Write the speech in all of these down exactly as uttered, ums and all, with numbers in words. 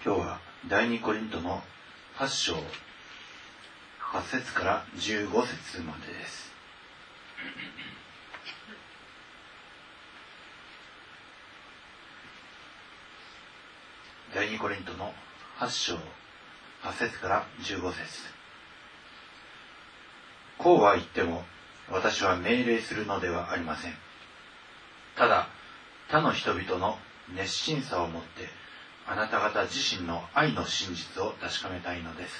今日は第二コリントのはち章はち節からじゅうご節までです。第二コリントのはち章はち節からじゅうご節。こうは言っても私は命令するのではありません。ただ他の人々の熱心さをもってあなた方自身の愛の真実を確かめたいのです。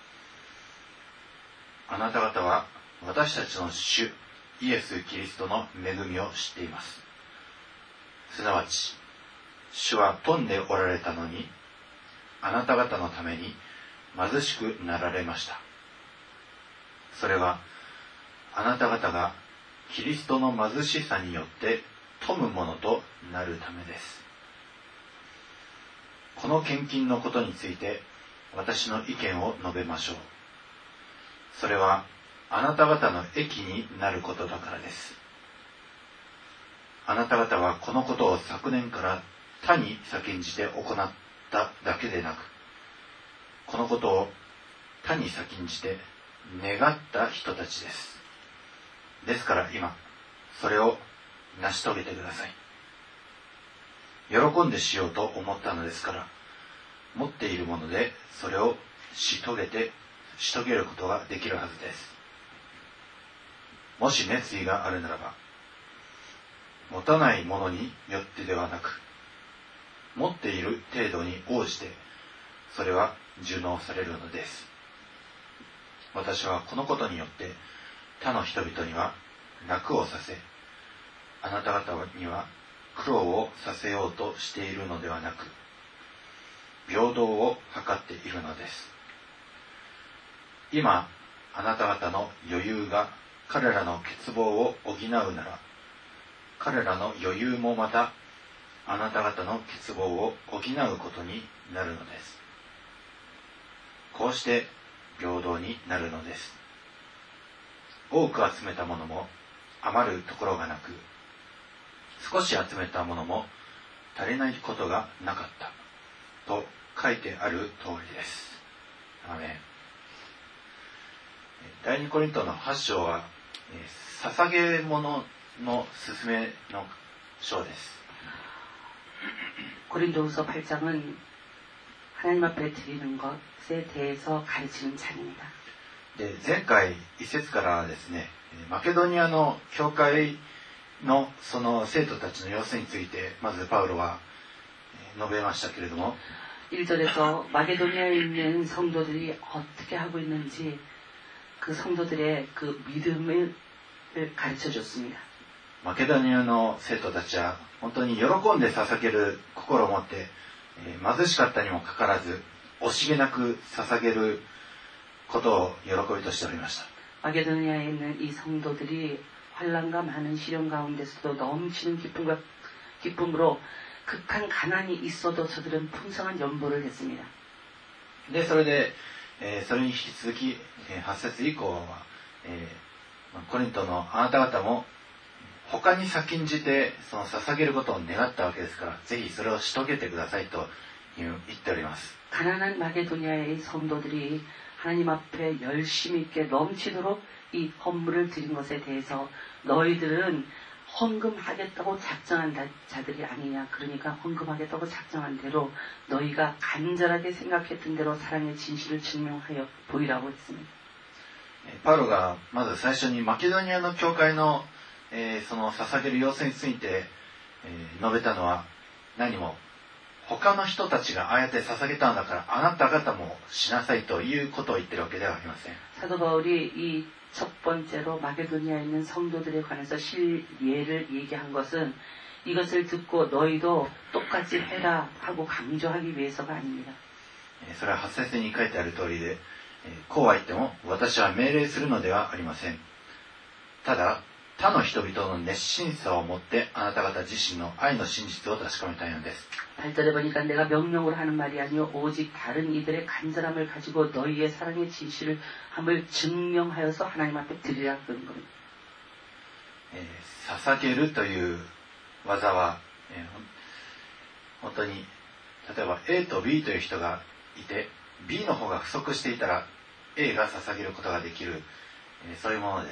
あなた方は私たちの主イエス・キリストの恵みを知っています。すなわち主は富んでおられたのにあなた方のために貧しくなられました。それはあなた方がキリストの貧しさによって富むものとなるためです。この献金のことについて私の意見を述べましょう。それはあなた方の益になることだからです。あなた方はこのことを昨年から他に先んじて行っただけでなく、このことを他に先んじて願った人たちです。ですから今それを成し遂げてください。喜んでしようと思ったのですから、持っているものでそれをし遂げてし遂げることができるはずです。もし熱意があるならば、持たないものによってではなく、持っている程度に応じてそれは順応されるのです。私はこのことによって他の人々には楽をさせ、あなた方には苦労をさせようとしているのではなく、平等を図っているのです。今あなた方の余裕が彼らの欠乏を補うなら、彼らの余裕もまたあなた方の欠乏を補うことになるのです。こうして平等になるのです。多く集めたものも余るところがなく、少し集めたものも足りないことがなかったと書いてある通りです。アーメン。第二コリントのはち章は捧げ物の勧めの章です。 고린도후서 팔 장은 하나님 앞에 드리는 것에 대해서 가르치는 장입니다. で、前回一節からですね、マケドニアの教会のその生徒たちの様子についてまずパウロは述べましたけれども、 일 절에서 마게도니아에 있는 성도들이 어떻게 하고 있는지 그 성도들의 그 믿음을 가르쳐 줬습니다. マケドニアの生徒たちは本当に喜んで捧げる心を持って、えー、貧しかったにもかかわらず惜しげなく捧げることを喜びとしておりました。 마게도니아에 있는 이 성도들이 환난과 많은 시련 가운데서도 넘치는 기쁨과 기쁨으로 극한 가난이 있어도 저들은 풍성한 연보를 했습니다. で、それで、えー、それに引き続き、えー、はち節以降は、えー、コリントのあなた方も他に先んじてその捧げることを願ったわけですから、ぜひそれをし遂げてくださいと言っております。 가난한 마게도니아의 성도들이 하나님 앞에 열심히 있게 넘치도록 이 헌물을 드린 것에 대해서 너희들은 헌금하겠다고 작정한 자들이 아니냐. 그러니까 헌금하겠다고 작정한 대로 너희가 간절하게 생각했던 대로 사랑의 진실을 증명하여 보이라고 했습니다. パウロがまず最初にマケドニアの教会の、えー、その捧げる様子について、えー、述べたのは何も他の人たちがああやって捧げたんだからあなた方もしなさいということを言ってるわけではありません。 사도 바울이 이 첫 번째로 마게도니아에 있는 성도들에 관해서 실예를 얘기한 것은 이것을 듣고 너희도 똑같이 해라 하고 강조하기 위해서가 아닙니다. それははち節に書いてある通りで、こうは言っても私は命令するのではありません。ただ他の人々の熱心さをもってあなた方自身の愛の真実を確かめたいのです。 팔 절에 보니까 내가 명령으로 하는 말이 아니요 오직 다른 이들의 간절함을 가지고 너희의 사랑의 진실을 함을 증명하여서 하나님 앞에 드리라 그런 겁니다. 捧げるという技は、えー、本当に例えば A と B という人がいて B の方が不足していたら A が捧げることができる、そういうものです。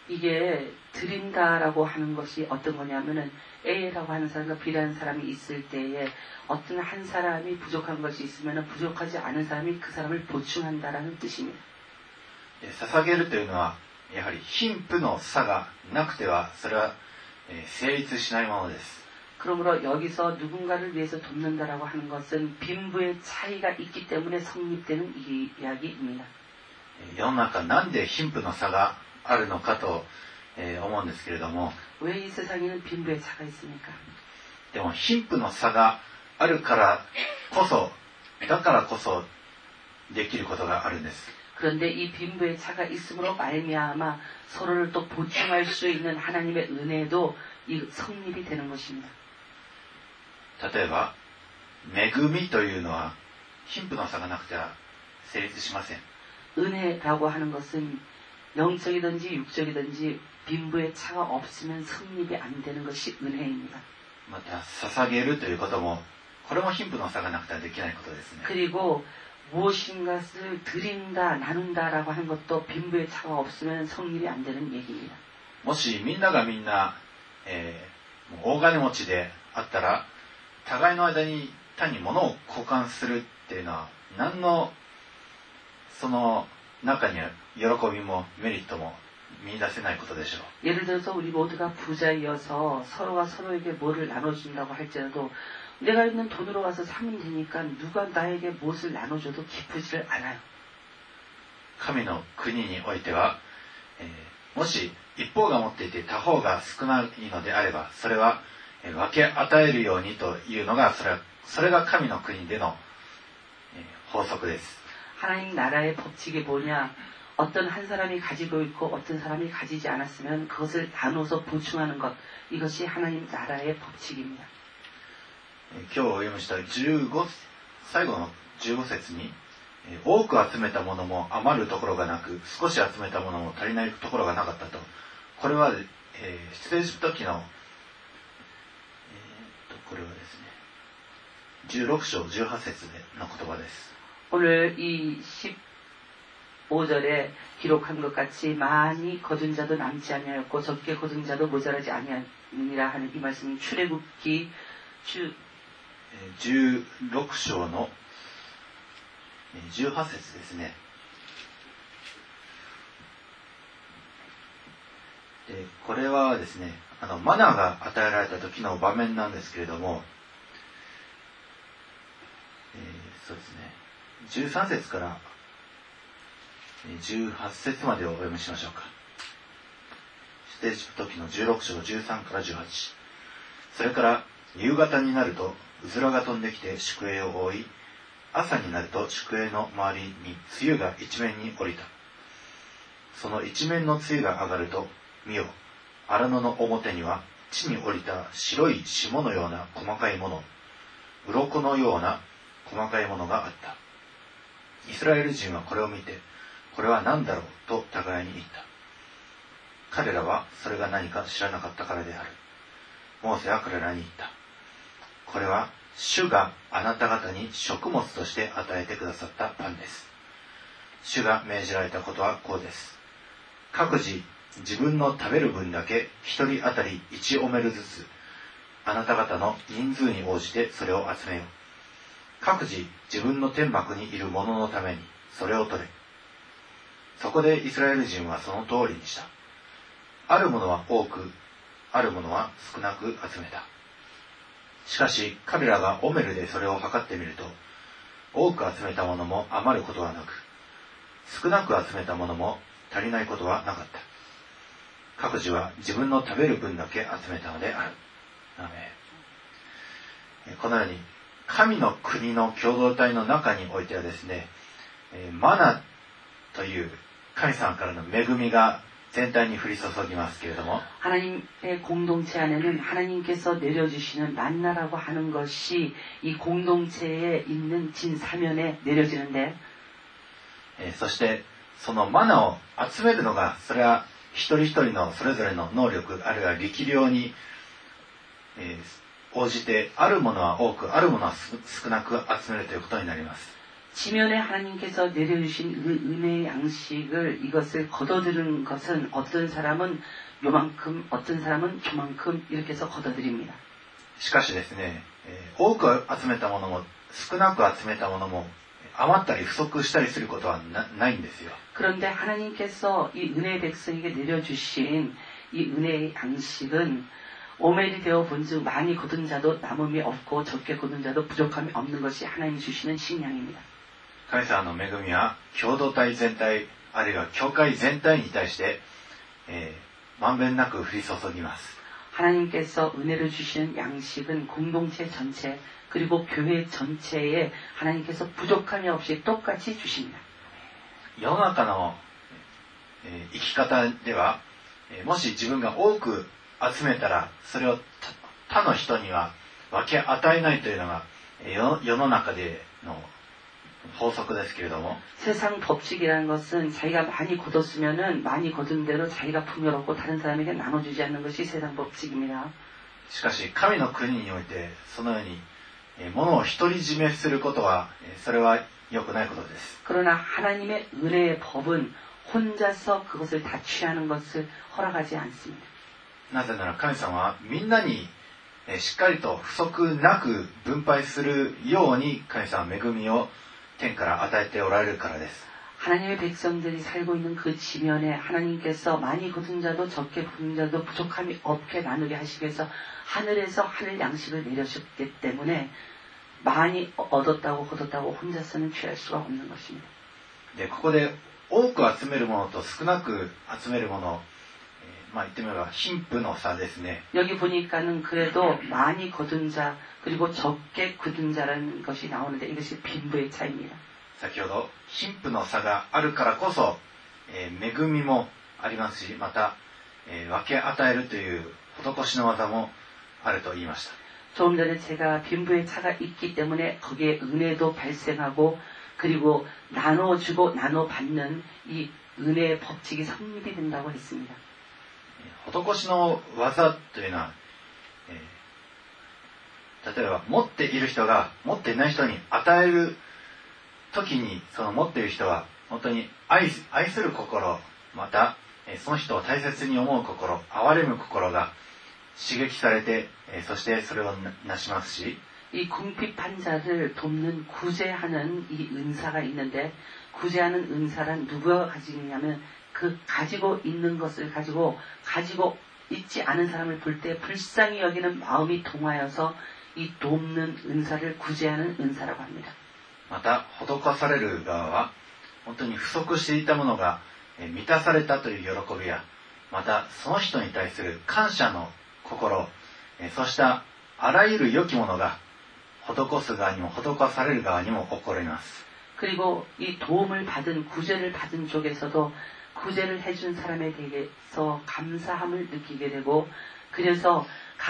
이게 드린다라고 하는 것이 어떤 거냐면은 A라고 하는 사람과 B라는 사람이 있을 때에 어떤 한 사람이 부족한 것이 있으면 부족하지 않은 사람이 그 사람을 보충한다라는 뜻입니다. 捧げるというのはやはり貧富の差がなくてはそれは成立しないものです。 그러므로 여기서 누군가를 위해서 돕는다라고 하는 것은 빈부의 차이가 있기 때문에 성립되는 이야기입니다. 世の中なんで貧富の差があるのかと思うんですけれども、 왜 이 세상에는 빈부의 차가 있습니까? でも貧富の差があるからこそだからこそできることがあるんです。 그런데 이 빈부의 차가 있음으로 말미암아 서로를 또 보충할 수 있는 하나님의 은혜도 이 성립이 되는 것입니다. 例えば恵みというのは貧富の差がなくては成立しません。 은혜라고 하는 것은 영적이든지 육적이든지 빈부의 차가 없으면 성립이 안 되는 것이 은혜입니다. また捧げるということもこれも貧富の差がなくてはできないことですね。 그리고 무엇인가를 드린다, 나눈다라고 하는 것도 빈부의 차가 없으면 성립이 안 되는 얘기입니다. もしみんながみんな、えー、大金持ちであったら互いの間に単に物を交換するっていうのは何のその中には喜びもメリットも見出せないことでしょう。 예를 들어서 우리 모두가 부자이어서 서로가 서로에게 뭐를 나눠준다고 할지라도 내가 있는 돈으로 가서 사면 되니까 누가 나에게 무엇을 나눠줘도 기쁘지를 않아요. 神の国においては、えー、もし一方が持っていて他方が少ないのであればそれは、えー、分け与えるようにというのがそれは、それが神の国での、えー、法則です。 하나님 나라의 법칙이 뭐냐? 어떤 한 사람이 가지고 있고 어떤 사람이 가지지 않았으면 그것을 나눠서 보충하는 것, 이것이 하나님 나라의 법칙입니다. 今日お読みしたじゅうご最後のじゅうご節に多く集めたものも余るところがなく少し集めたものも足りないところがなかったと。これは、えー、出エジプト記の、えー、とこれはですねじゅうろく章じゅうはち節の言葉です。 오늘 이 십오 절에 기록한 것 같이 많이 거둔 자도 남지 아니하였고 적게 거둔 자도 모자라지 아니하니라 하는 이 말씀은 출애굽기 주 じゅうろく章のじゅうはち節ですね。でこれはですね、あのマナーが与えられた時の場面なんですけれども、えー、そうですね、じゅうさん節からじゅうはち節までをお読みしましょうか。出エジプト記のじゅうろく章じゅうさんからじゅうはち。それから夕方になるとうずらが飛んできて宿営を覆い、朝になると宿営の周りに露が一面に降りた。その一面の露が上がると、見よ、荒野の表には地に降りた白い霜のような細かいもの、鱗のような細かいものがあった。イスラエル人はこれを見て、これは何だろうと互いに言った。彼らはそれが何か知らなかったからである。モーセは彼らに言った。これは主があなた方に食物として与えてくださったパンです。主が命じられたことはこうです。各自自分の食べる分だけ一人当たり一オメルずつ、あなた方の人数に応じてそれを集めよう。各自自分の天幕にいる者のためにそれを取れ。そこでイスラエル人はその通りにした。あるものは多く、あるものは少なく集めた。しかし彼らがオメルでそれを測ってみると、多く集めたものも余ることはなく、少なく集めたものも足りないことはなかった。各自は自分の食べる分だけ集めたのである。アーメン。このように神の国の共同体の中においてはですね、マナという神様からの恵みが全体に降り注ぎますけれども、 하나님의 공동체 안에는 하나님께서 내려주시는 만나라고 하는 것이 이 공동체에 있는 진사면에 내려지는데, そしてそのマナを集めるのが、それは一人一人のそれぞれの能力あるいは力量に、えー、 応じてあるものは多くあるものは少なく集めるということになります。 지면에 하나님께서 내려주신 그 은혜의 양식을 이것을 거둬들이는 것은 어떤 사람은 요만큼 어떤 사람은 저만큼 이렇게 해서 거둬들입니다. しかしですね、多く集めたものも少なく集めたものも余ったり不足したりすることは な, ないんですよ. 그런데 하나님께서 이 은혜의 백성에게 내려주신 이 은혜의 양식은 오멜이 되어 본즉 많이 거둔 자도 남음이 없고 적게 거둔 자도 부족함이 없는 것이 하나님이 주시는 식량입니다. 神様の恵みは共同体全体あるいは教会全体に対して、えー、まんべんなく降り注ぎます。 하나님께서 은혜를 주시는 양식은 공동체 전체 그리고 교회 전체에 하나님께서 부족함이 없이 똑같이 주십니다. 世の中の、えー、生き方では、えー、もし自分が多く集めたらそれを他の人には分け与えないというのが、えー、世の中での法則ですけれども 세상 법칙이라는 것은 자기가 많이 거뒀으면은 많이 거둔 대로 자기가 풍요롭고 다른 사람에게 나눠주지 않는 것이 세상 법칙입니다. しかし神の国においてそのように物を独り占めすることはそれは良くないことです。 그러나 하나님의 은혜의 법은 혼자서 그것을 다 취하는 것을 허락하지 않습니다. なぜなら神様はみんなにしっかりと不足なく分配するように神様は恵みを天から与えておられるからです。 하나님의 백성들이 살고 있는 그 지면에 하나님께서 많이 거둔 자도 적게 거둔 자도 부족함이 없게 나누게 하시기 위해서 하늘에서 하늘 양식을 내려주셨기 때문에 많이 얻었다고 거뒀다고 혼자서는 취할 수가 없는 것입니다. でここで多く集めるものと少なく集めるもの、えー、まあ言ってみれば貧富の差ですね。 여기 보니까는 그래도 많이 거둔 자 그리고 적게 거둔 자라는 것이 나오는데 이것이 빈부의 차이입니다. 先ほど貧富の差があるからこそ、えー、恵みもありますしまた、えー、分け与えるという施しの技もあると言いました。 조금 전에 제가 빈부의 차가 있기 때문에 거기에 은혜도 발생하고 그리고 나눠주고 나눠받는 이 은혜의 법칙이 성립이 된다고 했습니다. 施しの技というのは、えー、例えば持っている人が持っていない人に与える時にその持っている人は本当に 愛, 愛する心またその人を大切に思う心憐れむ心が刺激されてそしてそれをなしますし 이 궁핍한 자를 돕는 구제하는 이 은사가 있는데 구제하는 은사란 누가 가지느냐면 그 가지고 있는 것을 가지고 가지고 있지 않은 사람을 볼 때 불쌍히 여기는 마음이 동하여서 이 돕는 은사를 구제하는 은사라고 합니다. また施される側は本当に不足していたものが満たされたという喜びやまたその人に対する感謝の心そうしたあらゆる良きものが施す側にも施される側にも起こります。 그리고 이 도움을 받은 구제를 받은 쪽에서도 구제를 해준 사람에 대해서 감사함을 느끼게 되고 그래서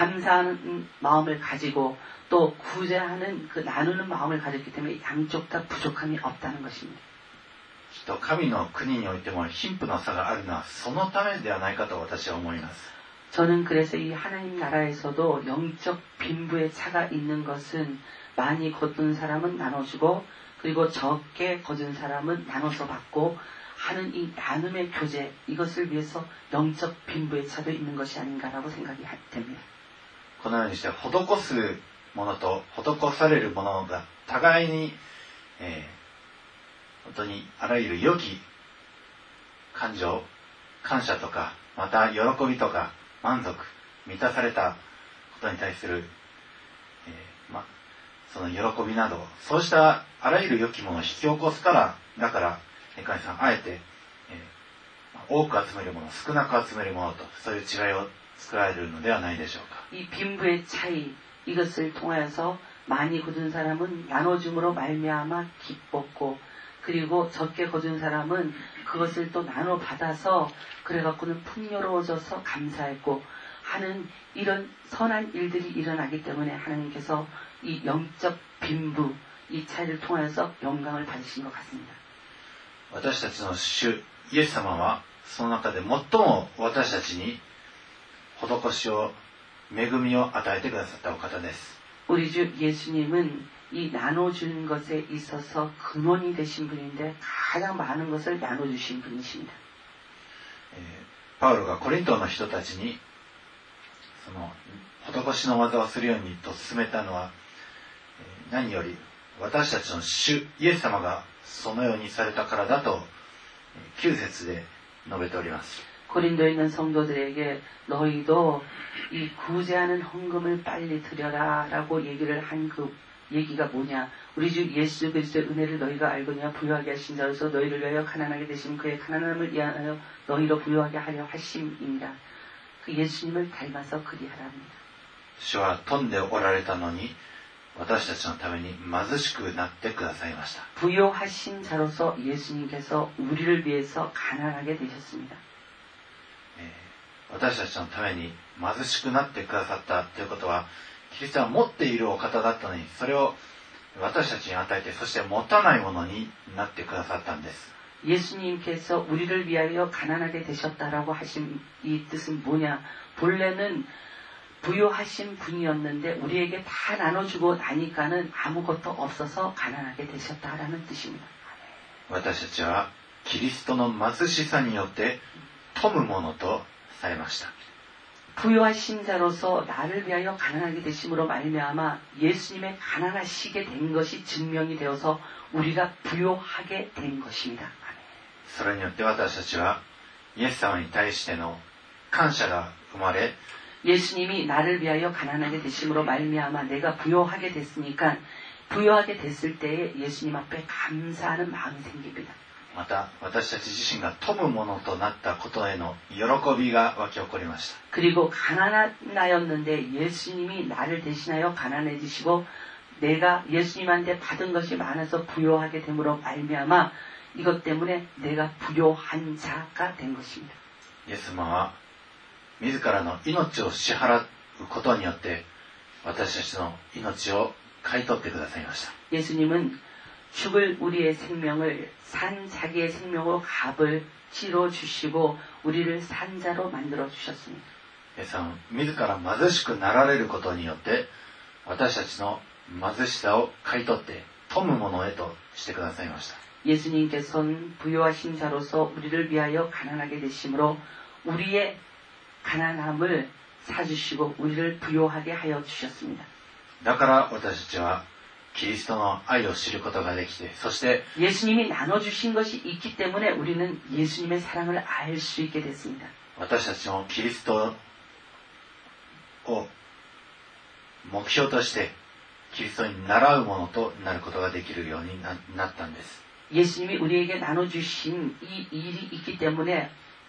감사하는 마음을 가지고 또 구제하는 그 나누는 마음을 가졌기 때문에 양쪽 다 부족함이 없다는 것입니다. きっと神の国においても貧富の差があるのはそのためではないかと私は思います。 저는 그래서 이 하나님 나라에서도 영적 빈부의 차가 있는 것은 많이 거둔 사람은 나눠주고 그리고 적게 거둔 사람은 나눠서 받고 하는 이 나눔의 교제 이것을 위해서 영적 빈부의 차도 있는 것이 아닌가라고 생각이 됩니다. このようにして施すものと施されるものが互いに、えー、本当にあらゆる良き感情感謝とかまた喜びとか満足満たされたことに対する、えーま、その喜びなどそうしたあらゆる良きものを引き起こすからだから神さんあえて、えー、多く集めるもの少なく集めるものとそういう違いを作られるのではないでしょうか。 이 빈부의 차이 이것을 통하여서 많이 거둔 사람은 나눠줌으로 말미암아 기뻤고 그리고 적게 거둔 사람은 그것을 또 나눠 받아서 그래갖고는 풍요로워져서 감사했고 하는 이런 선한 일들이 일어나기 때문에 하나님께서 이 영적 빈부 이 차이를 통하여서 영광을 받으신 것 같습니다. 私たちの主イエス様はその中で最も私たちに施しを恵みを与えてくださったお方です。 우리 주 예수님은 이 나눠주는 것에 있어서 근원이 되신 분인데 가장 많은 것을 나눠주신 분이십니다. パウロがコリントの人たちにその施しの技をするようにと勧めたのは何より私たちの主イエス様がそのようにされたからだときゅう節で述べております。 고린도에 있는 성도들에게 너희도 이 구제하는 헌금을 빨리 드려라 라고 얘기를 한 그 얘기가 뭐냐. 우리 주 예수 그리스도의 은혜를 너희가 알거니와 부유하게 하신 자로서 너희를 위하여 가난하게 되신 그의 가난함을 위하여 너희로 부유하게 하려 하심입니다. 그 예수님을 닮아서 그리하라 합니다. 主は富んでおられたのに私たちのために貧しくなってくださいました。 부유하신 자로서 예수님께서 우리를 위해서 가난하게 되셨습니다. 私たちのために貧しくなってくださったということはキリストは持っているお方だったのにそれを私たちに与えてそして持たないものになってくださったんです。 예수님께서 우리를 위하여 가난하게 되셨다라고 하신 이 뜻은 뭐냐. 본래는 부유하신 분이었는데 우리에게 다 나눠주고 나니까는 아무것도 없어서 가난하게 되셨다라는 뜻입니다. 私たちはキリストの貧しさによって富むものとされました。 부유하신 자로서 나를 위하여 가난하게 되심으로 말미암아 예수님의 가난하시게 된 것이 증명이 되어서 우리가 부유하게 된 것입니다. それによって私たちはイエス様に対しての感謝が生まれ 예수님이 나를 위하여 가난하게 되심으로 말미암아 내가 부유하게 됐으니까 부유하게 됐을 때에 예수님 앞에 감사하는 마음이 생깁니다. また私たち自身が富むものとなったことへの喜びが湧き起こりました。 그리고 가난하였는데 예수님이 나를 대신하여 가난해지시고 내가 예수님한테 받은 것이 많아서 부유하게 됨으로 말미암아 이것 때문에 내가 부유한 자가 된 것입니다. イエス様は自らの命を支払うことによって私たちの命を買い取ってくださいました。 예수님은 죽을 우리의 생명을 산 자기의 생명으로 값을 치러 주시고 우리를 산자로 만들어 주셨습니다. イエス様は自ら貧しくなられることによって私たちの貧しさを買い取って富むものへとしてくださいました。 예수님께서는 부유하신 자로서 우리를 위하여 가난하게 되심으로 우리의 가난함을 사주시고 우리를 부유하게 하여 주셨습니다. だから私たちはキリストの愛を知ることができてそして 예수님이 나눠주신 것이 있기 때문에 우리는 예수님의 사랑을 알 수 있게 됐습니다. 私たちもキリストを目標としてキリストに倣うものとなることができるように な, なったんです。 예수님이 우리에게 나눠주신 이 일이 있기 때문에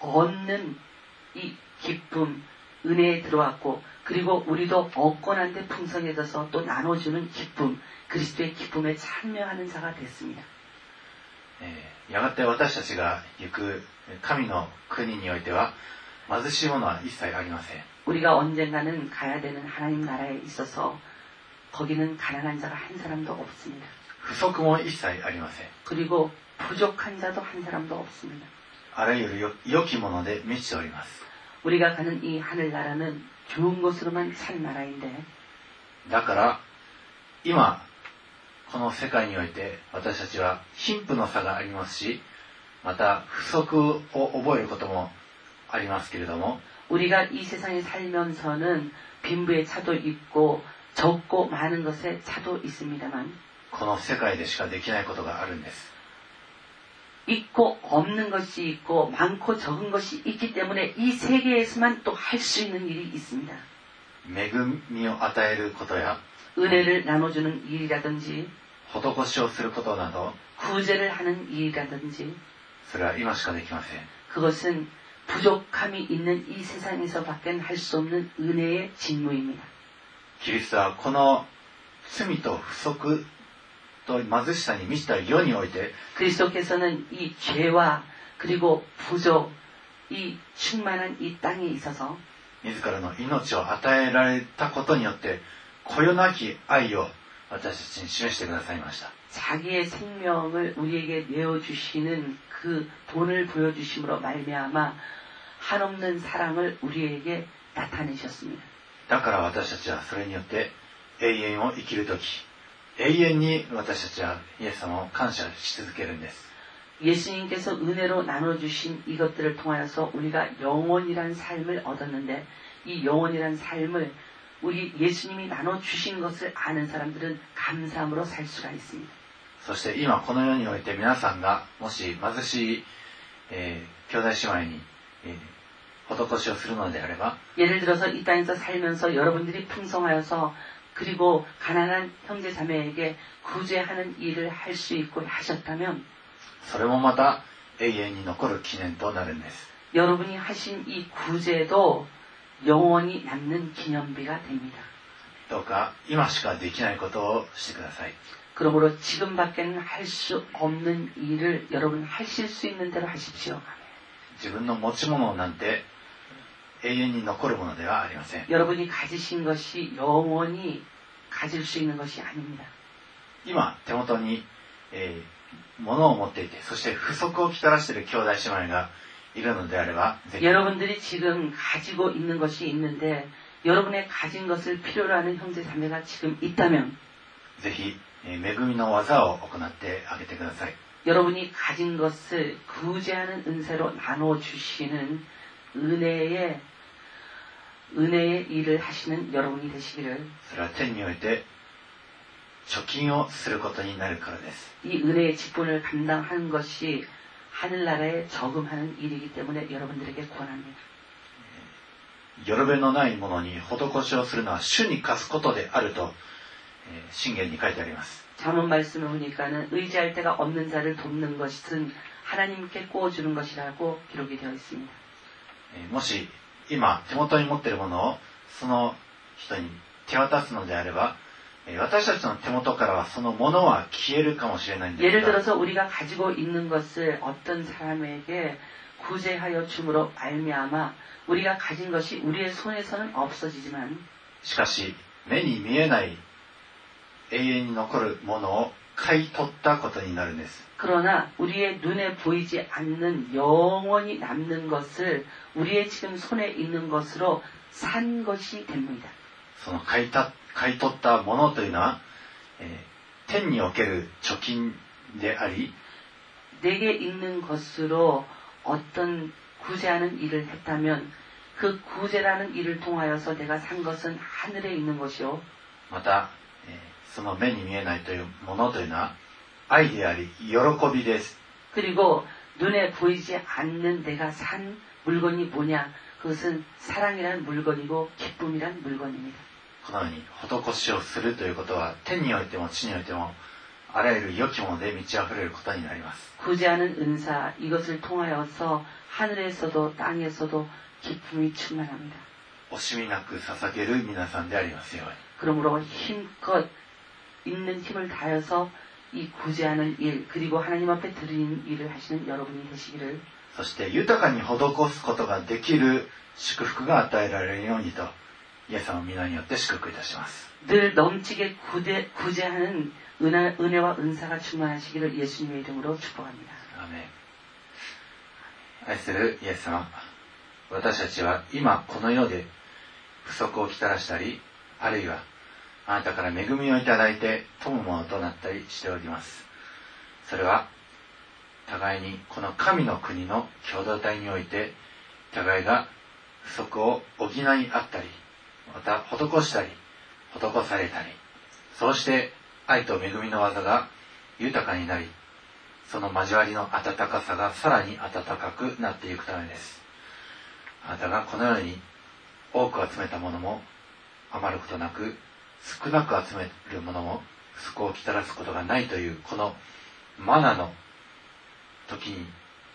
얻는 이 기쁨, 은혜에 들어왔고 그리고 우리도 얻고 난 데 풍성해져서 또 나눠주는 기쁨, 그리스도의 기쁨에 참여하는 자가 됐습니다. やがて私たちが行く神の国においては貧しいものは一切ありません。 우리가 언젠가는 가야 되는 하나님 나라에 있어서 거기는 가난한 자가 한 사람도 없습니다. 不足も一切ありません。 그리고 부족한 자도 한 사람도 없습니다. あらゆるよ良きもので満ちております。 우리가 가는 이 하늘나라는 좋은 것으로만 찬 나라인데 だから今この世界において私たちは貧富の差がありますしまた不足を覚えることもありますけれども 우리가 이 세상에 살면서는 빈부의 차도 있고 적고 많은 것의 차도 있습니다만 この世界でしかできないことがあるんです。 있고 없는 것이 있고 많고 적은 것이 있기 때문에 이 세계에서만 또 할 수 있는 일이 있습니다. 恵みを与えることや 은혜를 나눠주는 일이라든지 施しをすることなど 구제를 하는 일이라든지 それは今しかできません。 그것은 부족함이 있는 이 세상에서밖에 할 수 없는 은혜의 직무입니다. キリストはこの罪と不足と貧しさに満ちた世において 그리스도께서는 이 죄와 그리고 부족, 이 충만한 이 땅에 있어서 自らの命を与えられたことによってこよなき愛を私たちに示してくださいました。 자기의 생명을 우리에게 내어주시는 그 본을 보여주심으로 말미암아 한없는 사랑을 우리에게 나타내셨습니다. だから私たちはそれによって永遠を生きるとき、永遠に私たちはイエス様を感謝し続けるんです。 예수님께서 은혜로 나눠주신 이것들을 통하여서 우리가 영원이란 삶을 얻었는데 이 영원이란 삶을 우리 예수님이 나눠주신 것을 아는 사람들은 감사함으로 살 수가 있습니다. そして今この世において皆さんがもし貧しい、えー、兄弟姉妹に、えー、施しをするのであれば 예를 들어서 이 땅에서 살면서 여러분들이 풍성하여서 그리고 가난한 형제자매에게 구제하는 일을 할 수 있고 하셨다면 それもまた永遠に残る記念となるんです。 여러분이 하신 이 구제도 영원히 남는 기념비가 됩니다. どうか今しかできないことをしてください。 그러므로 지금밖에는 할 수 없는 일을 여러분 하실 수 있는 대로 하십시오. 自分の持ち物なんて永遠に残るものではありません。 여러분이 가지신 것이 영원히 가질 수 있는 것이 아닙니다. 今手元に、えー物を持っていて、そして不足をきたらしている兄弟姉妹がいるのであれば、ぜひ 여러분들이 지금 가지고 있는 것이 있는데 여러분의 가진 것을 필요로 하는 형제 자매가 지금 있다면 ぜひ恵みの技を行ってあげてください。 여러분이 가진 것을 구제하는 은사로 나눠주시는 은혜의 은혜의 일을 하시는 여러분이 되시기를 それは天において貯金をすることになるからです。 이 은혜의 직분을 감당하는 것이 하늘나라에 저금하는 일이기 때문에 여러분들에게 권합니다. よろべのないものに施しをするのは主に貸すことであると箴言に書いてあります。 잠언 말씀을 보니까는 의지할 데가 없는 자를 돕는 것은 하나님께 꾸어주는 것이라고 기록이 되어 있습니다. もし今手元に持っているものをその人に手渡すのであれば、私たちの手元からはそのものは消えるかもしれないんですが 예를 들어서 우리가 가지고 있는 것을 어떤 사람에게 구제하여 줌으로 말미암아 우리가 가진 것이 우리의 손에서는 없어지지만 しかし目に見えない永遠に残るものを買い取ったことになるんです。 그러나 우리의 눈에 보이지 않는 영원히 남는 것을 우리의 지금 손에 있는 것으로 산 것이 됩니다. その買いた買い取ったものというのは、えー、天における貯金であり 내게 있는 것으로 어떤 구제하는 일을 했다면 그 구제라는 일을 통하여서 내가 산 것은 하늘에 있는 것이요 また、えー、その目に見えないというものというのは愛であり喜びです。 그리고 눈에 보이지 않는 내가 산 물건이 뭐냐? 그것은 사랑이란 물건이고 기쁨이란 물건입니다. このように施しをするということは天においても地においてもあらゆる良きもので満ち溢れることになります。 구제하는 은사 이것을 통하여서 하늘에서도 땅에서도 기쁨이 충만합니다. 惜しみなく捧げる皆さんでありますように。 그러므로 힘껏 있는 힘을 다해서 이 구제하는 일 그리고 하나님 앞에 드리는 일을 하시는 여러분이 되시기를 そして豊かに施すことができる祝福が与えられるようにとイエス様の皆によって祝福いたします。 늘 넘치게 구제, 구제하는 은하, 은혜와 은사가 충만하시기를 예수님의 이름으로 축복합니다. アーメン。愛するイエス様、私たちは今この世で不足をきたらしたり、あるいはあなたから恵みをいただいて富むものとなったりしております。それは互いにこの神の国の共同体において互いが不足を補い合ったり、また施したり施されたり、そうして愛と恵みの技が豊かになり、その交わりの温かさがさらに温かくなっていくためです。あなたがこのように多く集めたものも余ることなく、少なく集めるものも不足をきたらすことがないというこのマナの時に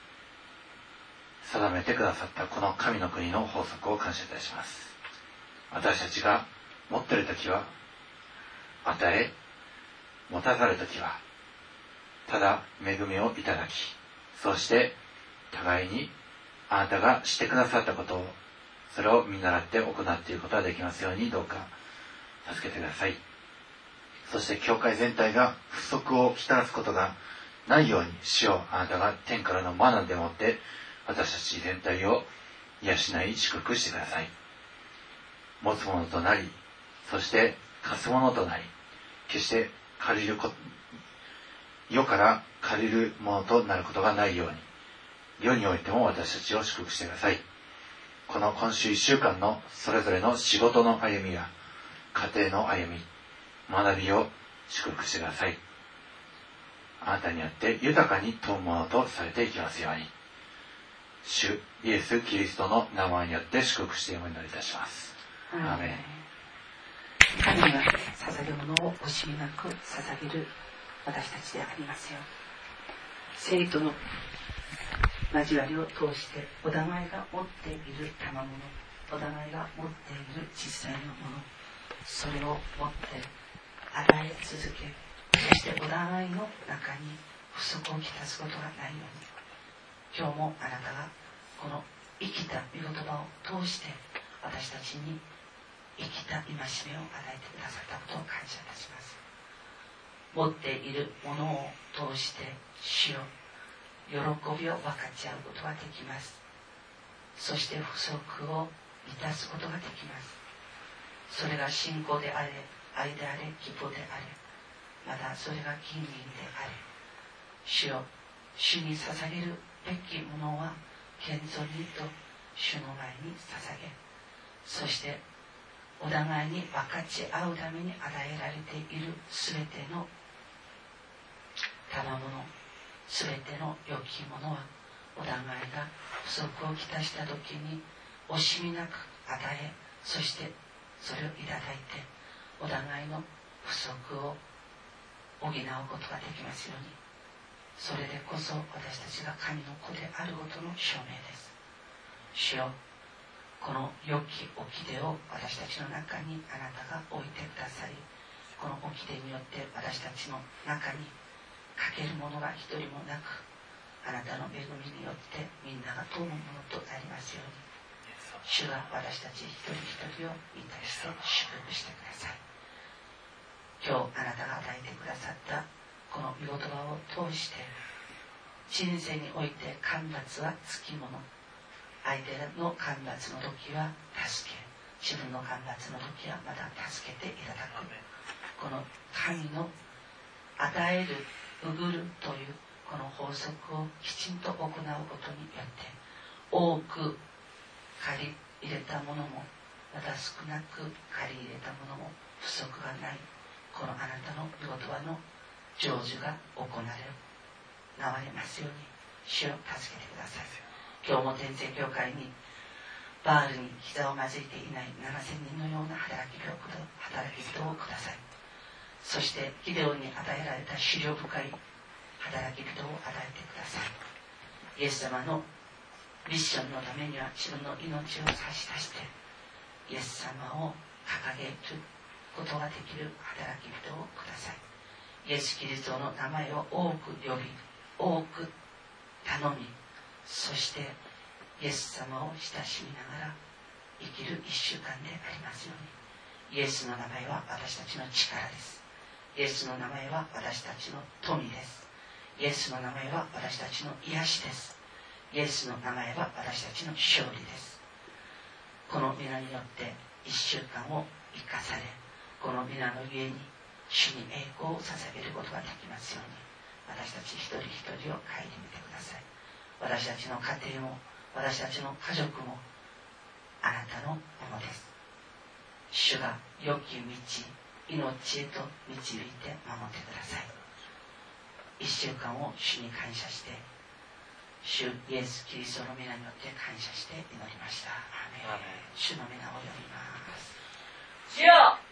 定めてくださったこの神の国の法則を感謝いたします。私たちが持っている時は与え、持たざる時はただ恵みをいただき、そして互いにあなたがしてくださったことをそれを見習って行っていくことができますようにどうか助けてください。そして教会全体が不足をきたらすことがないように主をあなたが天からのマナでもって私たち全体を養い祝福してください。 持つものとなり、そして貸すものとなり、決して借りること、世から借りるものとなることがないように、世においても私たちを祝福してください。この今週いっしゅうかんのそれぞれの仕事の歩みや家庭の歩み、学びを祝福してください。あなたによって豊かに富むものとされていきますように。主イエス・キリストの名前によって祝福してお祈りいたします。アーメン。 神が捧げ物を惜しみなく捧げる私たちでありますよ。生徒の交わりを通してお互いが持っている賜物、お互いが持っている実際のもの、それを持って与え続け、そしてお互いの中に不足をきたすことがないように、今日もあなたがこの生きた御言葉を通して私たちに生きた戒めを与えてくださったことを感謝いたします。持っているものを通して主よ、喜びを分かち合うことができます。そして不足を満たすことができます。それが信仰であれ、愛であれ、希望であれ、またそれが金銀であれ、主よ、主に捧げるべきものは謙遜にと主の前に捧げ、そしてお互いに分かち合うために与えられているすべての賜物、すべての良きものはお互いが不足をきたした時に惜しみなく与え、そしてそれをいただいてお互いの不足を補うことができますように。それでこそ私たちが神の子であることの証明です。主よ、この良き掟を私たちの中にあなたが置いてくださり、この掟によって私たちの中に欠けるものが一人もなく、あなたの恵みによってみんなが富むものとなりますように、主が私たち一人一人を満たして祝福してください。今日あなたが与えてくださったこの御言葉を通して、人生において干ばつはつきもの、相手の干ばつの時は助け、自分の干ばつの時はまた助けていただく、この神の与える、うぐるというこの法則をきちんと行うことによって、多く借り入れたものもまた少なく借り入れたものも不足がない、このあなたの御言葉の成就が行われるなわれますように、主を助けてください。今日も天聖教会にバールに膝をまずいていないななせんにんのような働き人をくだ働き人をください。そしてギデオンに与えられた資料深い働き人を与えてください。イエス様のミッションのためには自分の命を差し出してイエス様を掲げることができる働き人をください。イエス・キリストの名前を多く呼び、多く頼み、そしてイエス様を親しみながら生きる一週間でありますように。イエスの名前は私たちの力です。イエスの名前は私たちの富です。イエスの名前は私たちの癒しです。イエスの名前は私たちの勝利です。この皆によって一週間を生かされ、この皆の家に主に栄光を捧げることができますように、私たち一人一人を顧みてください。私たちの家庭も私たちの家族もあなたのものです。主が良き道、命へと導いて守ってください。一週間を主に感謝して、主イエス・キリストの皆によって感謝して祈りました。アーメン。主の皆を呼びます。主よ、